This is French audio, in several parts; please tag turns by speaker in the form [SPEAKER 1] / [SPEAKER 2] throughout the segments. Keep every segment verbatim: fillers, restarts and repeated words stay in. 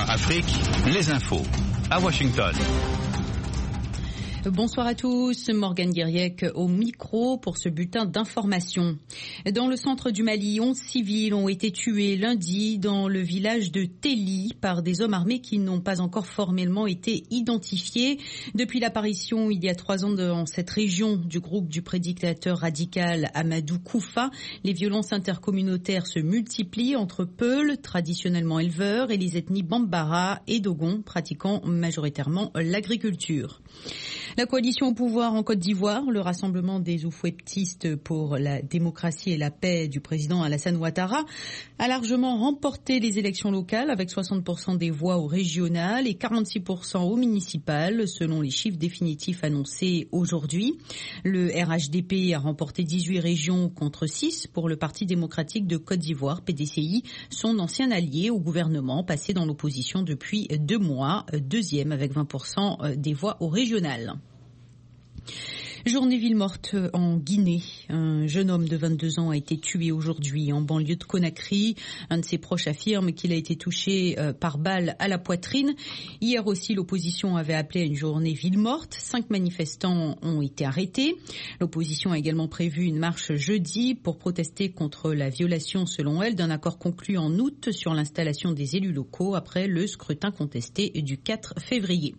[SPEAKER 1] Afrique, les infos à Washington.
[SPEAKER 2] Bonsoir à tous, Morgane Guiriec au micro pour ce bulletin d'information. Dans le centre du Mali, onze civils ont été tués lundi dans le village de Téli par des hommes armés qui n'ont pas encore formellement été identifiés. Depuis l'apparition il y a trois ans dans cette région du groupe du prédicateur radical Amadou Koufa, les violences intercommunautaires se multiplient entre Peuls, traditionnellement éleveurs, et les ethnies Bambara et Dogon, pratiquant majoritairement l'agriculture. La coalition au pouvoir en Côte d'Ivoire, le rassemblement des oufouettistes pour la démocratie et la paix du président Alassane Ouattara, a largement remporté les élections locales avec soixante pour cent des voix aux régionales et quarante-six pour cent aux municipales, selon les chiffres définitifs annoncés aujourd'hui. Le R H D P a remporté dix-huit régions contre six pour le Parti démocratique de Côte d'Ivoire, P D C I, son ancien allié au gouvernement, passé dans l'opposition depuis deux mois, deuxième avec vingt pour cent des voix aux régionales. Journée ville morte en Guinée. Un jeune homme de vingt-deux ans a été tué aujourd'hui en banlieue de Conakry. Un de ses proches affirme qu'il a été touché par balle à la poitrine. Hier aussi, l'opposition avait appelé à une journée ville morte. Cinq manifestants ont été arrêtés. L'opposition a également prévu une marche jeudi pour protester contre la violation, selon elle, d'un accord conclu en août sur l'installation des élus locaux après le scrutin contesté du quatre février.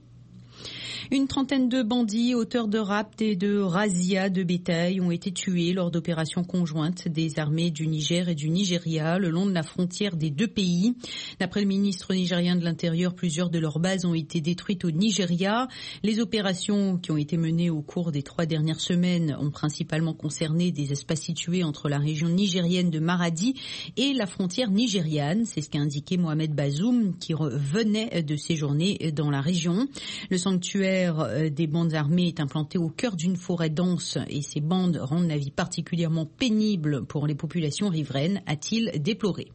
[SPEAKER 2] Une trentaine de bandits, auteurs de rapts et de razzias de bétail ont été tués lors d'opérations conjointes des armées du Niger et du Nigeria le long de la frontière des deux pays. D'après le ministre nigérien de l'Intérieur, plusieurs de leurs bases ont été détruites au Nigeria. Les opérations qui ont été menées au cours des trois dernières semaines ont principalement concerné des espaces situés entre la région nigérienne de Maradi et la frontière nigériane. C'est ce qu'a indiqué Mohamed Bazoum, qui venait de séjourner dans la région. Le sanctuaire des bandes armées est implanté au cœur d'une forêt dense et ces bandes rendent la vie particulièrement pénible pour les populations riveraines, a-t-il déploré.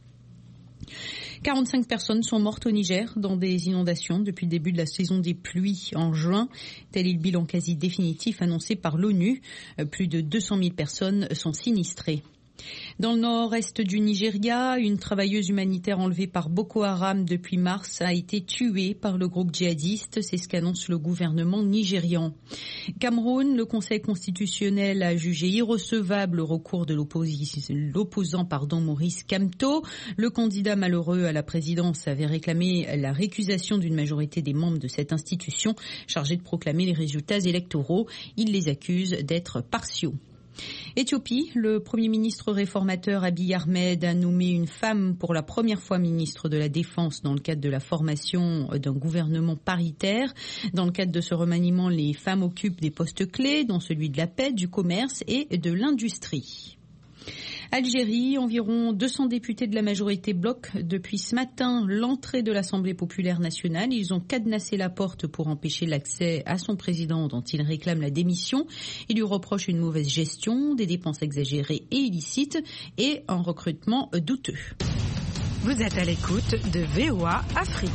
[SPEAKER 2] quarante-cinq personnes sont mortes au Niger dans des inondations depuis le début de la saison des pluies en juin. Tel est le bilan quasi définitif annoncé par l'ONU. Plus de deux cent mille personnes sont sinistrées. Dans le nord-est du Nigeria, une travailleuse humanitaire enlevée par Boko Haram depuis mars a été tuée par le groupe djihadiste, c'est ce qu'annonce le gouvernement nigérian. Cameroun, le Conseil constitutionnel a jugé irrecevable le recours de l'opposant pardon, Maurice Kamto. Le candidat malheureux à la présidence avait réclamé la récusation d'une majorité des membres de cette institution chargée de proclamer les résultats électoraux. Il les accuse d'être partiaux. Éthiopie, le Premier ministre réformateur Abiy Ahmed a nommé une femme pour la première fois ministre de la Défense dans le cadre de la formation d'un gouvernement paritaire. Dans le cadre de ce remaniement, les femmes occupent des postes clés, dont celui de la paix, du commerce et de l'industrie. Algérie, environ deux cents députés de la majorité bloquent depuis ce matin l'entrée de l'Assemblée populaire nationale. Ils ont cadenassé la porte pour empêcher l'accès à son président dont ils réclament la démission. Ils lui reprochent une mauvaise gestion, des dépenses exagérées et illicites et un recrutement douteux.
[SPEAKER 3] Vous êtes à l'écoute de V O A Afrique.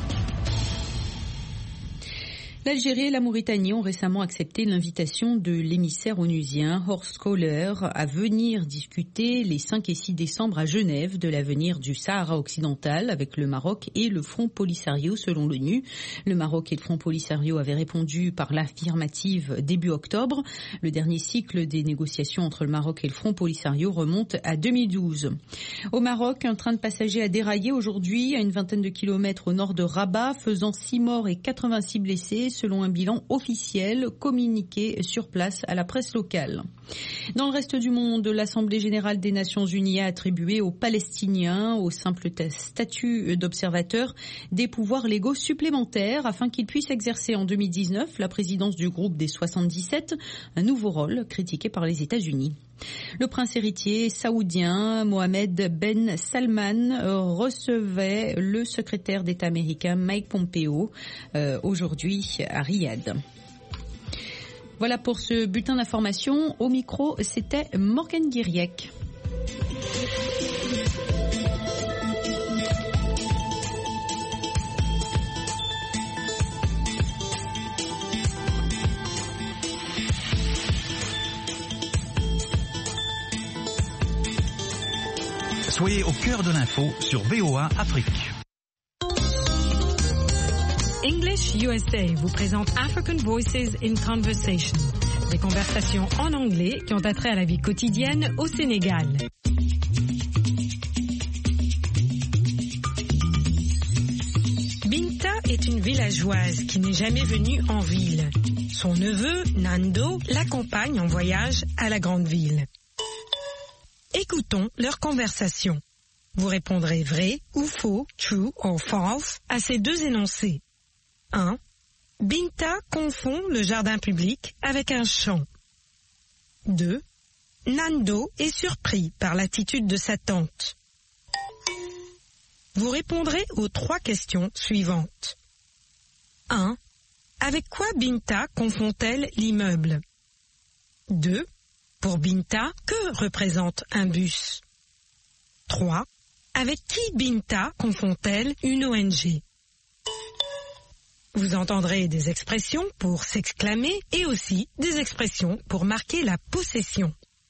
[SPEAKER 2] L'Algérie et la Mauritanie ont récemment accepté l'invitation de l'émissaire onusien Horst Köhler à venir discuter les cinq et six décembre à Genève de l'avenir du Sahara occidental avec le Maroc et le Front Polisario selon l'ONU. Le Maroc et le Front Polisario avaient répondu par l'affirmative début octobre. Le dernier cycle des négociations entre le Maroc et le Front Polisario remonte à deux mille douze. Au Maroc, un train de passagers a déraillé aujourd'hui à une vingtaine de kilomètres au nord de Rabat, faisant six morts et quatre-vingt-six blessés, selon un bilan officiel communiqué sur place à la presse locale. Dans le reste du monde, l'Assemblée générale des Nations unies a attribué aux Palestiniens, au simple statut d'observateur, des pouvoirs légaux supplémentaires afin qu'ils puissent exercer en deux mille dix-neuf la présidence du groupe des soixante-dix-sept, un nouveau rôle critiqué par les États-Unis. Le prince héritier saoudien Mohammed Ben Salman recevait le secrétaire d'État américain Mike Pompeo euh, aujourd'hui à Riyad. Voilà pour ce bulletin d'information. Au micro, c'était Morgane Guiriec.
[SPEAKER 1] Soyez au cœur de l'info sur V O A Afrique.
[SPEAKER 3] English U S A vous présente African Voices in Conversation, des conversations en anglais qui ont attrait à la vie quotidienne au Sénégal. Binta est une villageoise qui n'est jamais venue en ville. Son neveu, Nando, l'accompagne en voyage à la grande ville. Écoutons leur conversation. Vous répondrez vrai ou faux, true or false, à ces deux énoncés. un. Binta confond le jardin public avec un champ. deux. Nando est surpris par l'attitude de sa tante. Vous répondrez aux trois questions suivantes. un. Avec quoi Binta confond-elle l'immeuble? deux. Pour Binta, que représente un bus? trois. Avec qui Binta confond-elle une O N G? Vous entendrez des expressions pour s'exclamer et aussi des expressions pour marquer la possession.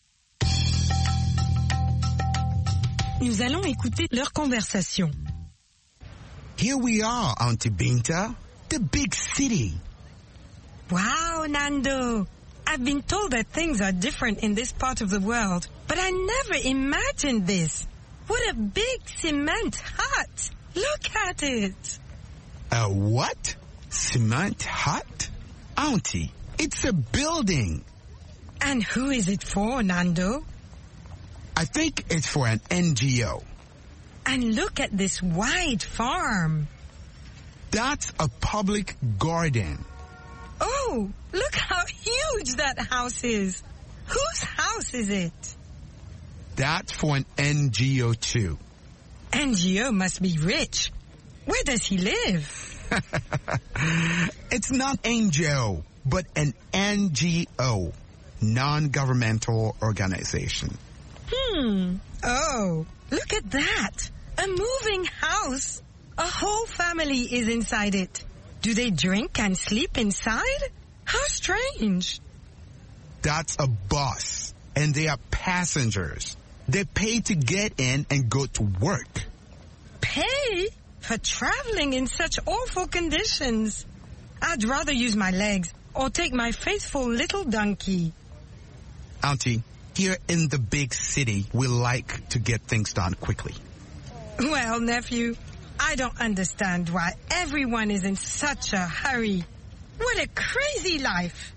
[SPEAKER 3] Nous allons écouter leur conversation.
[SPEAKER 4] Here we are, Auntie Binta, the big city.
[SPEAKER 3] Wow, Nando! I've been told that things are different in this part of the world, but I never imagined this. What a big cement hut! Look at it!
[SPEAKER 4] A what? Cement hut? Auntie, it's a building.
[SPEAKER 3] And who is it for, Nando?
[SPEAKER 4] I think it's for an N G O.
[SPEAKER 3] And look at this wide farm.
[SPEAKER 4] That's a public garden.
[SPEAKER 3] Oh, look how huge that house is. Whose house is it?
[SPEAKER 4] That's for an N G O too.
[SPEAKER 3] N G O must be rich. Where does he live?
[SPEAKER 4] It's not N G O, but an N G O, non-governmental organization.
[SPEAKER 3] Hmm. Oh, look at that. A moving house. A whole family is inside it. Do they drink and sleep inside? How strange.
[SPEAKER 4] That's a bus, and they are passengers. They pay to get in and go to work.
[SPEAKER 3] Pay? For traveling in such awful conditions. I'd rather use my legs or take my faithful little donkey.
[SPEAKER 4] Auntie, here in the big city, we like to get things done quickly.
[SPEAKER 3] Well, nephew, I don't understand why everyone is in such a hurry. What a crazy life!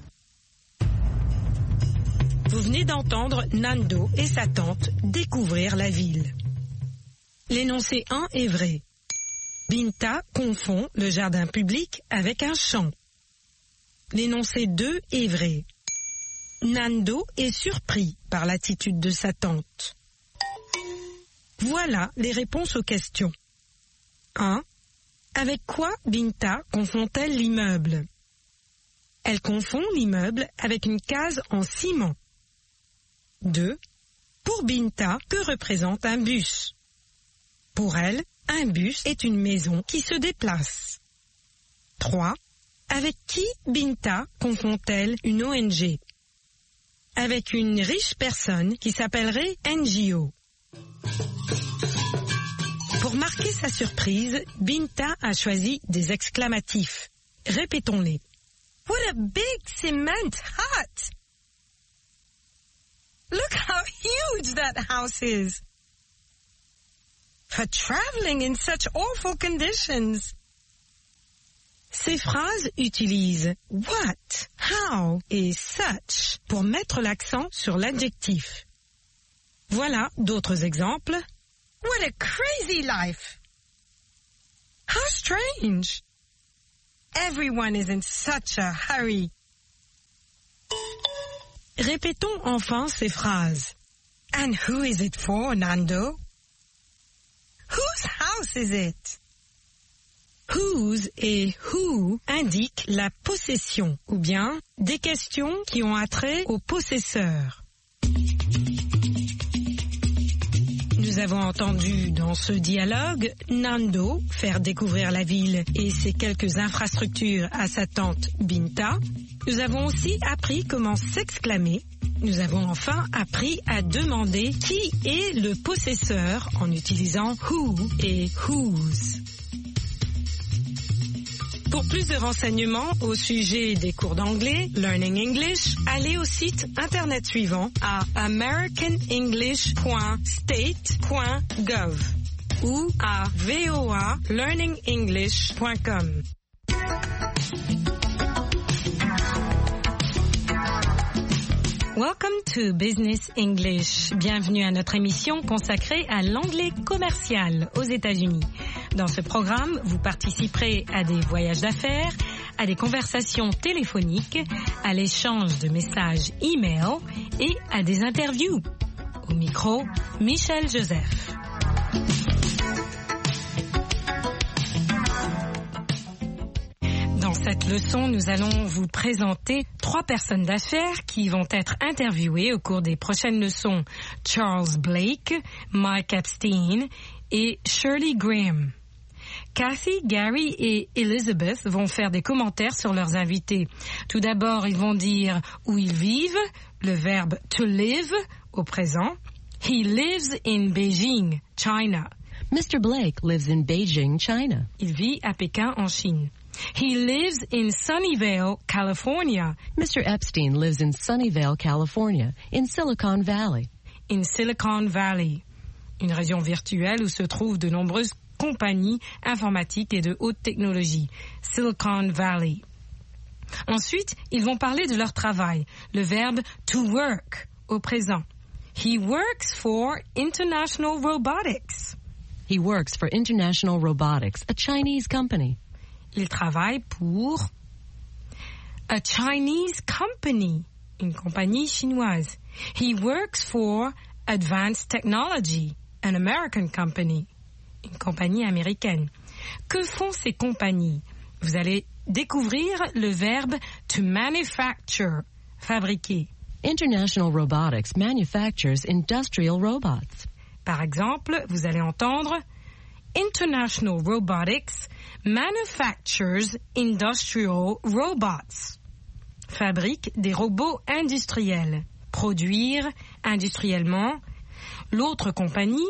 [SPEAKER 3] Vous venez d'entendre Nando et sa tante découvrir la ville. L'énoncé un est vrai. Binta confond le jardin public avec un champ. L'énoncé deux est vrai. Nando est surpris par l'attitude de sa tante. Voilà les réponses aux questions. un. Avec quoi Binta confond-elle l'immeuble? Elle confond l'immeuble avec une case en ciment. deux. Pour Binta, que représente un bus? Pour elle, un bus est une maison qui se déplace. trois. Avec qui Binta confond-elle une O N G? Avec une riche personne qui s'appellerait N G O. Pour marquer sa surprise, Binta a choisi des exclamatifs. Répétons-les. What a big cement hut! Look how huge that house is! For traveling in such awful conditions. Ces phrases utilisent what, how et such pour mettre l'accent sur l'adjectif. Voilà d'autres exemples. What a crazy life! How strange! Everyone is in such a hurry. Répétons enfin ces phrases. And who is it for, Nando? Whose house is it? Whose et who indiquent la possession, ou bien des questions qui ont attrait au possesseur. Nous avons entendu dans ce dialogue Nando faire découvrir la ville et ses quelques infrastructures à sa tante Binta. Nous avons aussi appris comment s'exclamer. Nous avons enfin appris à demander qui est le possesseur en utilisant who et whose. Pour plus de renseignements au sujet des cours d'anglais, Learning English, allez au site internet suivant à american english point state point gov ou à v o a learning english point com. Welcome to Business English. Bienvenue à notre émission consacrée à l'anglais commercial aux États-Unis. Dans ce programme, vous participerez à des voyages d'affaires, à des conversations téléphoniques, à l'échange de messages e-mail et à des interviews. Au micro, Michel Joseph. Dans cette leçon, nous allons vous présenter trois personnes d'affaires qui vont être interviewées au cours des prochaines leçons. Charles Blake, Mike Epstein et Shirley Graham. Kathy, Gary et Elizabeth vont faire des commentaires sur leurs invités. Tout d'abord, ils vont dire où ils vivent, le verbe to live au présent. He lives in Beijing, China.
[SPEAKER 5] Mister Blake lives in Beijing, China.
[SPEAKER 3] Il vit à Pékin, en Chine. He lives in Sunnyvale, California.
[SPEAKER 5] Mister Epstein lives in Sunnyvale, California, in Silicon Valley.
[SPEAKER 3] In Silicon Valley, une région virtuelle où se trouvent de nombreuses compagnies informatiques et de haute technologie. Silicon Valley. Ensuite, ils vont parler de leur travail, le verbe to work au présent. He works for International Robotics.
[SPEAKER 5] He works for International Robotics, a Chinese company.
[SPEAKER 3] Il travaille pour a Chinese company, une compagnie chinoise. He works for Advanced Technology, an American company, une compagnie américaine. Que font ces compagnies? Vous allez découvrir le verbe to manufacture, fabriquer.
[SPEAKER 5] International Robotics manufactures industrial robots.
[SPEAKER 3] Par exemple, vous allez entendre International Robotics manufactures industrial robots. Fabrique des robots industriels. Produire industriellement. L'autre compagnie,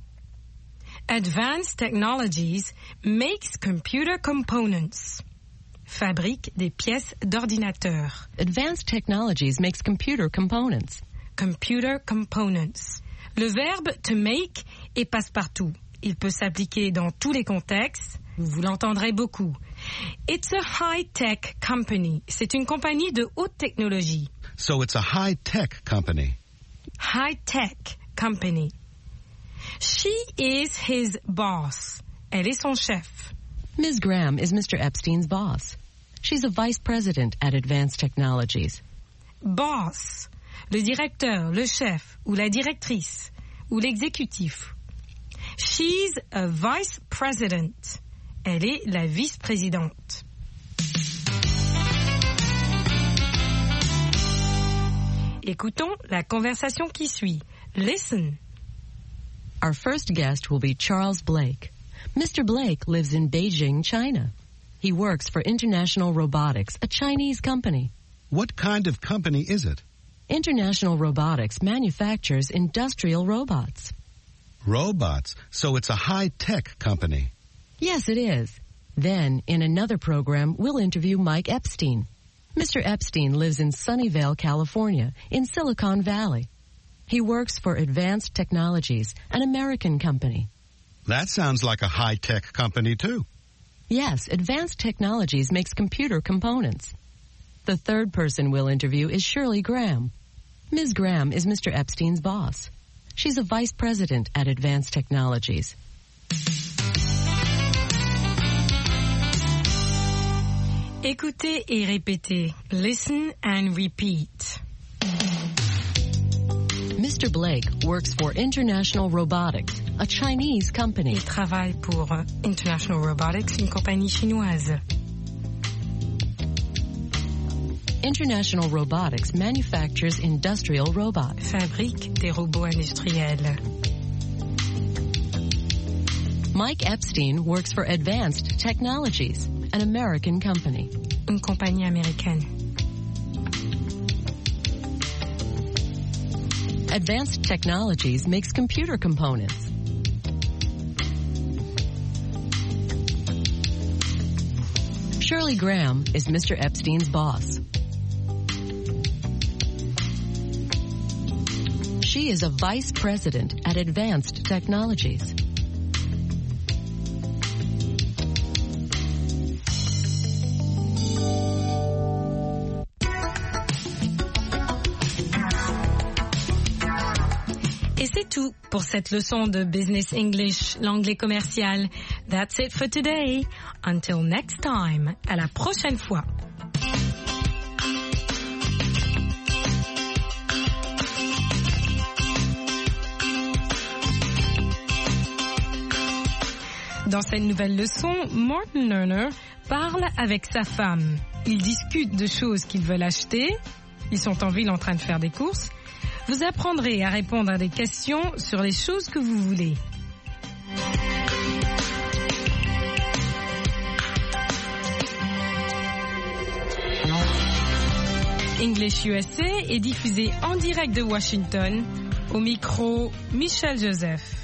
[SPEAKER 3] Advanced Technologies, makes computer components. Fabrique des pièces d'ordinateur.
[SPEAKER 5] Advanced Technologies makes computer components.
[SPEAKER 3] Computer components. Le verbe to make est passe-partout. Il peut s'appliquer dans tous les contextes. Vous l'entendrez beaucoup. It's a high-tech company. C'est une compagnie de haute technologie.
[SPEAKER 1] So it's a high-tech company.
[SPEAKER 3] High-tech company. She is his boss. Elle est son chef.
[SPEAKER 5] Miz Graham is Mister Epstein's boss. She's a vice president at Advanced Technologies.
[SPEAKER 3] Boss. Le directeur, le chef, ou la directrice, ou l'exécutif. She's a vice president. Elle est la vice-présidente. Écoutons la conversation qui suit. Listen.
[SPEAKER 5] Our first guest will be Charles Blake. Mister Blake lives in Beijing, China. He works for International Robotics, a Chinese company.
[SPEAKER 1] What kind of company is it?
[SPEAKER 5] International Robotics manufactures industrial robots.
[SPEAKER 1] Robots. So it's a high-tech company.
[SPEAKER 5] Yes, it is. Then, in another program, we'll interview Mike Epstein. Mister Epstein lives in Sunnyvale, California, in Silicon Valley. He works for Advanced Technologies, an American company.
[SPEAKER 1] That sounds like a high-tech company, too.
[SPEAKER 5] Yes, Advanced Technologies makes computer components. The third person we'll interview is Shirley Graham. Miz Graham is Mister Epstein's boss. She's a vice president at Advanced Technologies.
[SPEAKER 3] Écoutez et répétez. Listen and repeat.
[SPEAKER 5] Mister Blake works for International Robotics, a Chinese company.
[SPEAKER 3] Il travaille pour International Robotics, une compagnie chinoise.
[SPEAKER 5] International Robotics manufactures industrial robots.
[SPEAKER 3] Fabrique des robots industriels.
[SPEAKER 5] Mike Epstein works for Advanced Technologies, an American company.
[SPEAKER 3] Une compagnie américaine.
[SPEAKER 5] Advanced Technologies makes computer components. Shirley Shirley Graham is Mister Epstein's boss. She is a vice president at Advanced Technologies.
[SPEAKER 3] Et c'est tout pour cette leçon de Business English, l'anglais commercial. That's it for today. Until next time. À la prochaine fois. Dans cette nouvelle leçon, Martin Lerner parle avec sa femme. Ils discutent de choses qu'ils veulent acheter. Ils sont en ville en train de faire des courses. Vous apprendrez à répondre à des questions sur les choses que vous voulez. English U S A est diffusé en direct de Washington. Au micro, Michel Joseph.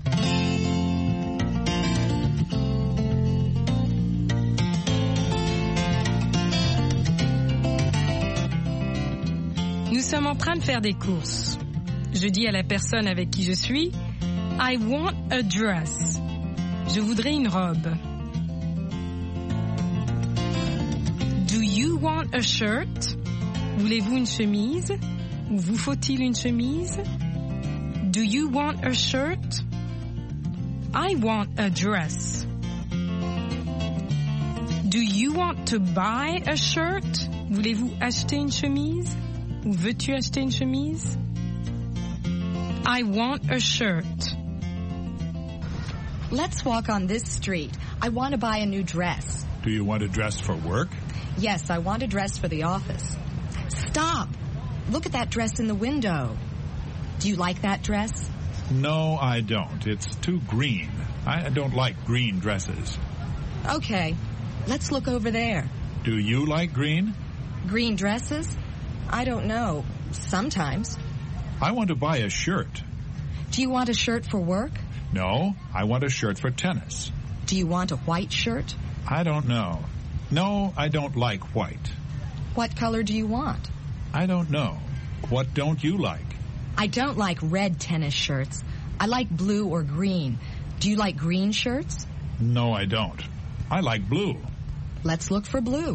[SPEAKER 3] Nous sommes en train de faire des courses. Je dis à la personne avec qui je suis, I want a dress. Je voudrais une robe. Do you want a shirt? Voulez-vous une chemise? Ou vous faut-il une chemise? Do you want a shirt? I want a dress. Do you want to buy a shirt? Voulez-vous acheter une chemise? Ou veux-tu acheter une chemise? I want a shirt.
[SPEAKER 6] Let's walk on this street. I want to buy a new dress.
[SPEAKER 7] Do you want a dress for work?
[SPEAKER 6] Yes, I want a dress for the office. Stop! Look at that dress in the window. Do you like that dress?
[SPEAKER 7] No, I don't. It's too green. I don't like green dresses.
[SPEAKER 6] Okay, let's look over there.
[SPEAKER 7] Do you like green?
[SPEAKER 6] Green dresses? I don't know. Sometimes.
[SPEAKER 7] I want to buy a shirt.
[SPEAKER 6] Do you want a shirt for work?
[SPEAKER 7] No, I want a shirt for tennis.
[SPEAKER 6] Do you want a white shirt?
[SPEAKER 7] I don't know. No, I don't like white.
[SPEAKER 6] What color do you want?
[SPEAKER 7] I don't know. What don't you like?
[SPEAKER 6] I don't like red tennis shirts. I like blue or green. Do you like green shirts?
[SPEAKER 7] No, I don't. I like blue.
[SPEAKER 6] Let's look for blue.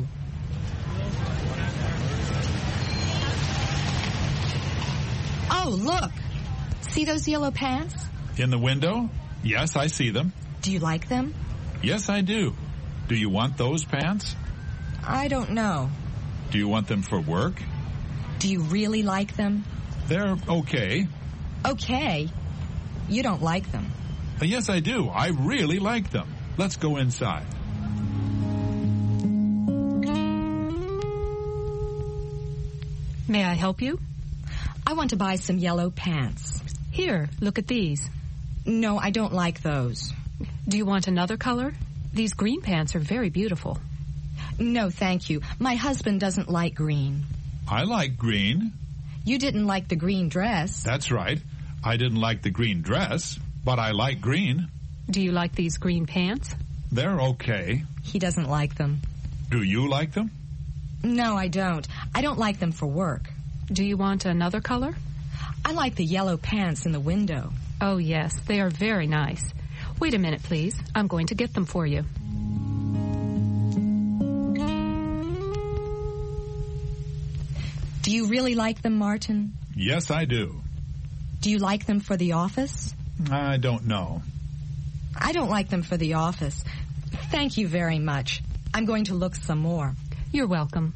[SPEAKER 6] Oh, look! See those yellow pants?
[SPEAKER 7] In the window? Yes, I see them.
[SPEAKER 6] Do you like them?
[SPEAKER 7] Yes, I do. Do you want those pants?
[SPEAKER 6] I don't know.
[SPEAKER 7] Do you want them for work?
[SPEAKER 6] Do you really like them?
[SPEAKER 7] They're okay.
[SPEAKER 6] Okay? You don't like them.
[SPEAKER 7] Uh, yes, I do. I really like them. Let's go inside.
[SPEAKER 3] May I help you?
[SPEAKER 6] I want to buy some yellow pants.
[SPEAKER 3] Here, look at these.
[SPEAKER 6] No, I don't like those.
[SPEAKER 8] Do you want another color? These green pants are very beautiful.
[SPEAKER 6] No, thank you. My husband doesn't like green.
[SPEAKER 7] I like green.
[SPEAKER 6] You didn't like the green dress.
[SPEAKER 7] That's right. I didn't like the green dress, but I like green.
[SPEAKER 8] Do you like these green pants?
[SPEAKER 7] They're okay.
[SPEAKER 6] He doesn't like them.
[SPEAKER 7] Do you like them?
[SPEAKER 6] No, I don't. I don't like them for work.
[SPEAKER 8] Do you want another color?
[SPEAKER 6] I like the yellow pants in the window.
[SPEAKER 8] Oh, yes, they are very nice. Wait a minute, please. I'm going to get them for you.
[SPEAKER 6] Do you really like them, Martin?
[SPEAKER 7] Yes, I do.
[SPEAKER 6] Do you like them for the office?
[SPEAKER 7] I don't know.
[SPEAKER 6] I don't like them for the office. Thank you very much. I'm going to look some more.
[SPEAKER 8] You're welcome.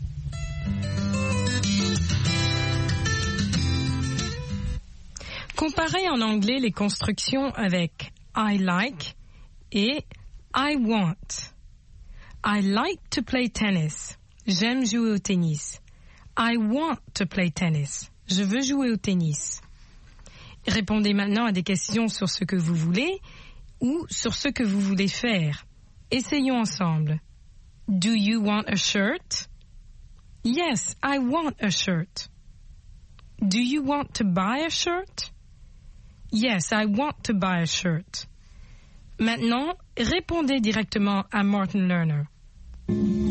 [SPEAKER 3] Comparez en anglais les constructions avec I like et I want. I like to play tennis. J'aime jouer au tennis. I want to play tennis. Je veux jouer au tennis. Répondez maintenant à des questions sur ce que vous voulez ou sur ce que vous voulez faire. Essayons ensemble. Do you want a shirt? Yes, I want a shirt. Do you want to buy a shirt? Yes, I want to buy a shirt. Maintenant, répondez directement à Martin Lerner.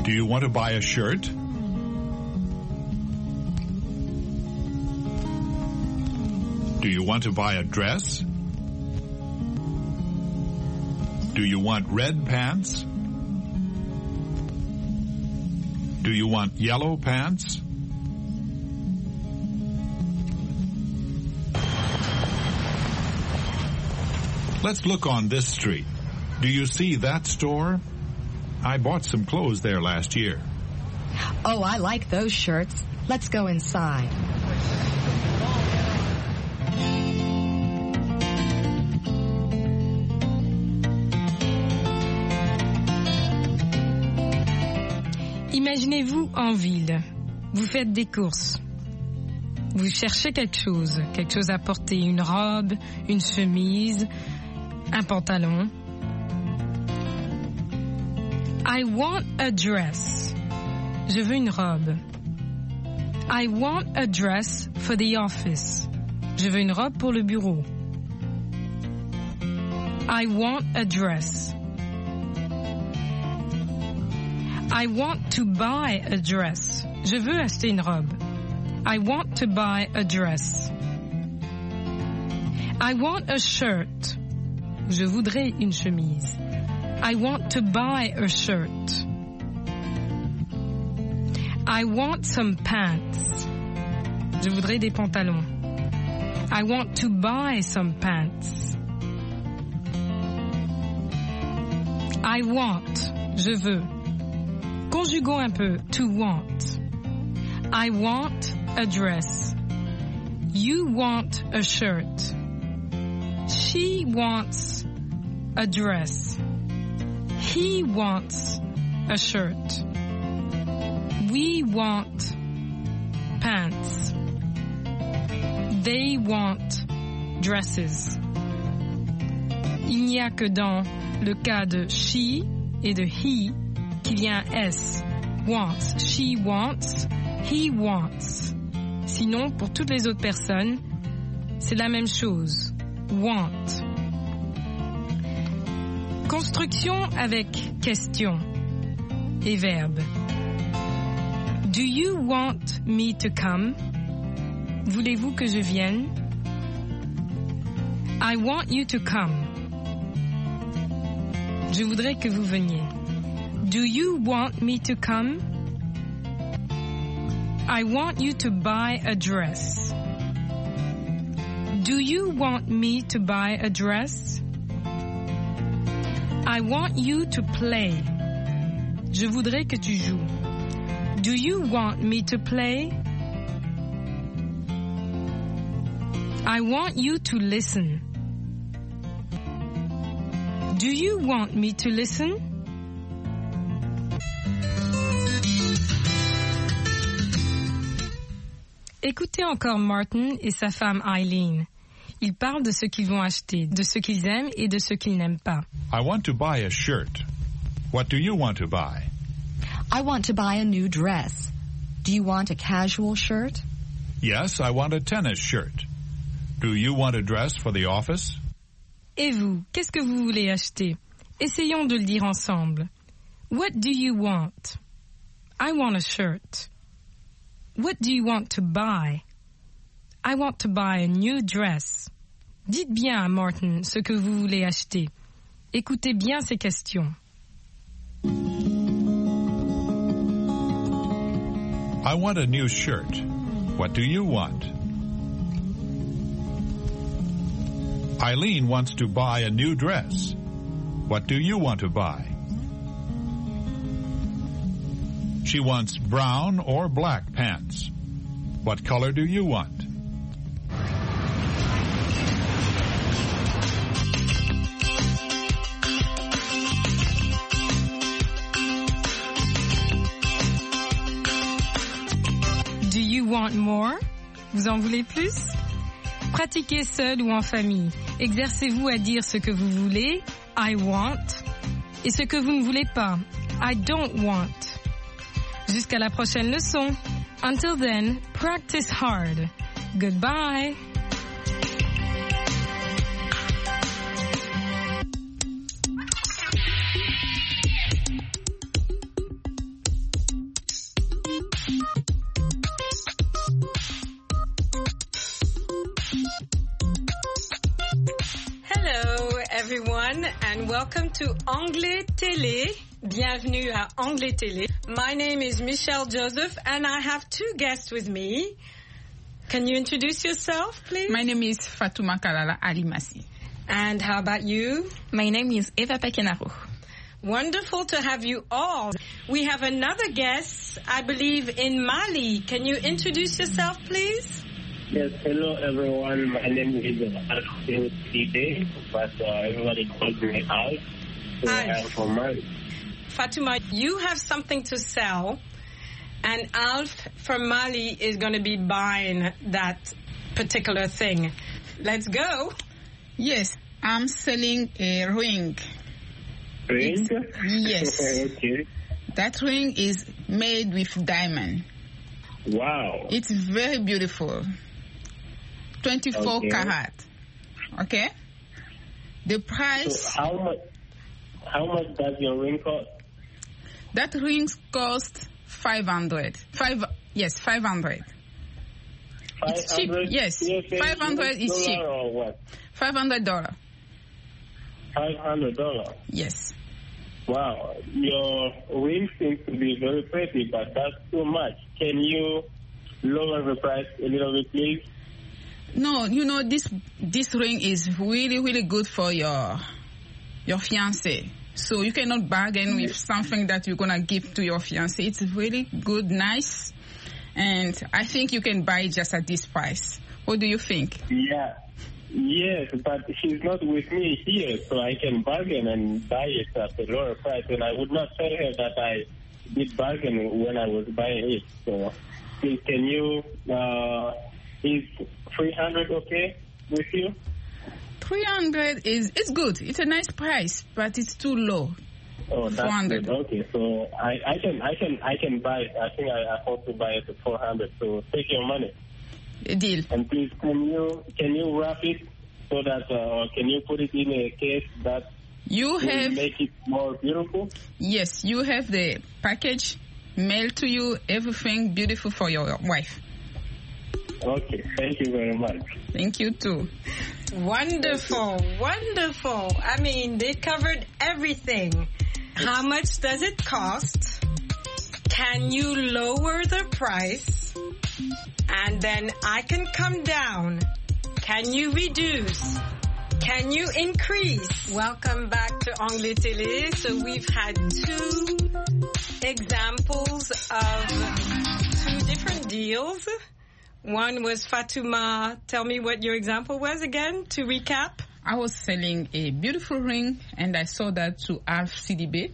[SPEAKER 7] Do you want to buy a shirt? Do you want to buy a dress? Do you want red pants? Do you want yellow pants? Let's look on this street. Do you see that store? I bought some clothes there last year.
[SPEAKER 6] Oh, I like those shirts. Let's go inside.
[SPEAKER 3] Imaginez-vous en ville. Vous faites des courses. Vous cherchez quelque chose. Quelque chose à porter. Une robe, une chemise, un pantalon. I want a dress. Je veux une robe. I want a dress for the office. Je veux une robe pour le bureau. I want a dress. I want to buy a dress. Je veux acheter une robe. I want to buy a dress. I want a shirt. Je voudrais une chemise. I want to buy a shirt. I want some pants. Je voudrais des pantalons. I want to buy some pants. I want. Je veux. Conjuguons un peu. To want. I want a dress. You want a shirt. She wants a dress. He wants a shirt. We want pants. They want dresses. Il n'y a que dans le cas de she et de he qu'il y a un S. Wants. She wants. He wants. Sinon, pour toutes les autres personnes, c'est la même chose. Want. Construction avec question et verbe. Do you want me to come? Voulez-vous que je vienne? I want you to come. Je voudrais que vous veniez. Do you want me to come? I want you to buy a dress. Do you want me to buy a dress? I want you to play. Je voudrais que tu joues. Do you want me to play? I want you to listen. Do you want me to listen? Écoutez encore Martin et sa femme Eileen. Ils parlent de ce qu'ils vont acheter, de ce qu'ils aiment et de ce qu'ils n'aiment pas.
[SPEAKER 7] I want to buy a shirt. What do you want to buy?
[SPEAKER 6] I want to buy a new dress. Do you want a casual shirt?
[SPEAKER 7] Yes, I want a tennis shirt. Do you want a dress for the office?
[SPEAKER 3] Et vous, qu'est-ce que vous voulez acheter? Essayons de le dire ensemble. What do you want? I want a shirt. What do you want to buy? I want to buy a new dress. Dites bien à Martin ce que vous voulez acheter. Écoutez bien ces questions.
[SPEAKER 7] I want a new shirt. What do you want? Eileen wants to buy a new dress. What do you want to buy? She wants brown or black pants. What color do you want?
[SPEAKER 3] Do you want more? Vous en voulez plus? Pratiquez seul ou en famille. Exercez-vous à dire ce que vous voulez, I want, et ce que vous ne voulez pas, I don't want. Jusqu'à la prochaine leçon. Until then, practice hard. Goodbye. everyone, and welcome to Anglais Télé. Bienvenue à Anglais Télé. My name is Michelle Joseph, and I have two guests with me. Can you introduce yourself, please?
[SPEAKER 9] My name is Fatouma Kalala Alimasi.
[SPEAKER 3] And how about you?
[SPEAKER 10] My name is Eva Pakenaro.
[SPEAKER 3] Wonderful to have you all. We have another guest, I believe, in Mali. Can you introduce yourself, please?
[SPEAKER 11] Yes, hello everyone. My name is Alf Sidi, but uh, everybody calls me Alf. So I'm from Mali.
[SPEAKER 3] Fatouma, you have something to sell, and Alf from Mali is going to be buying that particular thing. Let's go.
[SPEAKER 9] Yes, I'm selling a ring.
[SPEAKER 11] Ring?
[SPEAKER 9] It's, yes.
[SPEAKER 11] Okay.
[SPEAKER 9] That ring is made with diamond.
[SPEAKER 11] Wow.
[SPEAKER 9] It's very beautiful. twenty-four
[SPEAKER 11] okay.
[SPEAKER 9] karat. Okay? The price...
[SPEAKER 11] So how much, how much does your ring cost?
[SPEAKER 9] That ring costs five hundred. Five, yes, five hundred. It's cheap. Yes, five hundred is cheap.
[SPEAKER 11] Or what?
[SPEAKER 9] five hundred dollars.
[SPEAKER 11] five hundred dollars?
[SPEAKER 9] Yes.
[SPEAKER 11] Wow. Your ring seems to be very pretty, but that's too much. Can you lower the price a little bit, please?
[SPEAKER 9] No, you know, this this ring is really, really good for your your fiancé. So you cannot bargain with something that you're going to give to your fiancé. It's really good, nice, and I think you can buy it just at this price. What do you think?
[SPEAKER 11] Yeah. Yes, but she's not with me here, so I can bargain and buy it at a lower price. And I would not tell her that I did bargain when I was buying it. So please, can you, uh, is three hundred okay with you?
[SPEAKER 9] three hundred is, it's good. It's a nice price, but it's too low.
[SPEAKER 11] Oh, that's
[SPEAKER 9] four hundred.
[SPEAKER 11] Good. Okay, so I, I can I can I can buy it. I think I, I hope to buy it at four hundred. So take your money.
[SPEAKER 9] A deal.
[SPEAKER 11] And please, can you can you wrap it so that, uh, or can you put it in a case that
[SPEAKER 9] you
[SPEAKER 11] will
[SPEAKER 9] have
[SPEAKER 11] make it more beautiful?
[SPEAKER 9] Yes, you have the package mailed to you. Everything beautiful for your wife.
[SPEAKER 11] Okay, thank you very much.
[SPEAKER 9] Thank you too.
[SPEAKER 3] Wonderful, wonderful. I mean, they covered everything. How much does it cost? Can you lower the price? And then I can come down. Can you reduce? Can you increase? Welcome back to Anglais Télé. So we've had two examples of two different deals. One was Fatouma. Tell me what your example was again, to recap.
[SPEAKER 9] I was selling a beautiful ring, and I sold that to Alf Sidibé.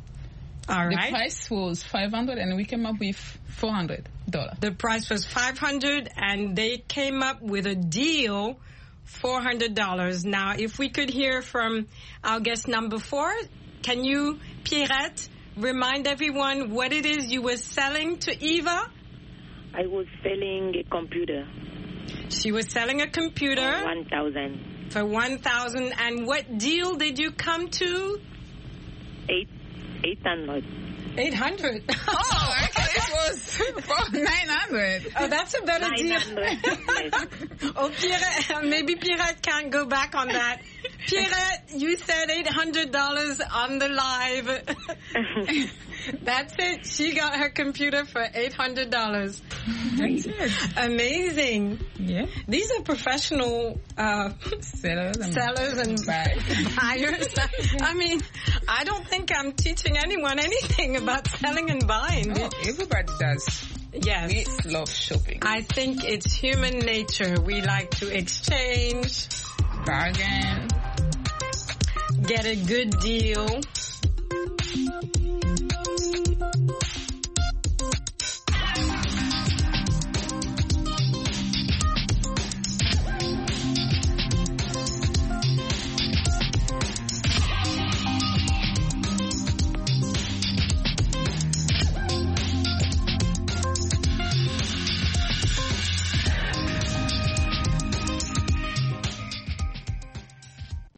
[SPEAKER 3] All right.
[SPEAKER 9] The price was five hundred dollars, and we came up with four hundred dollars.
[SPEAKER 3] The price was five hundred dollars, and they came up with a deal, four hundred dollars. Now, if we could hear from our guest number four, can you, Pierrette, remind everyone what it is you were selling to Eva?
[SPEAKER 12] I was selling a computer.
[SPEAKER 3] She was selling a computer.
[SPEAKER 12] For one thousand.
[SPEAKER 3] For one thousand. And what deal did you come to?
[SPEAKER 12] Eight. eight hundred.
[SPEAKER 3] eight hundred.
[SPEAKER 9] Oh, actually it was for nine hundred.
[SPEAKER 3] Oh, that's a better deal. Oh, Pierrette, maybe Pierrette can't go back on that. Pierrette, you said eight hundred dollars on the live. That's it. She got her computer for eight hundred dollars.
[SPEAKER 9] That's it.
[SPEAKER 3] Amazing.
[SPEAKER 9] Yeah.
[SPEAKER 3] These are professional uh,
[SPEAKER 9] sellers and,
[SPEAKER 3] sellers and buyers. I mean, I don't think I'm teaching anyone anything about selling and buying.
[SPEAKER 9] No, everybody does.
[SPEAKER 3] Yes.
[SPEAKER 9] We love shopping.
[SPEAKER 3] I think it's human nature. We like to exchange,
[SPEAKER 9] bargain,
[SPEAKER 3] get a good deal.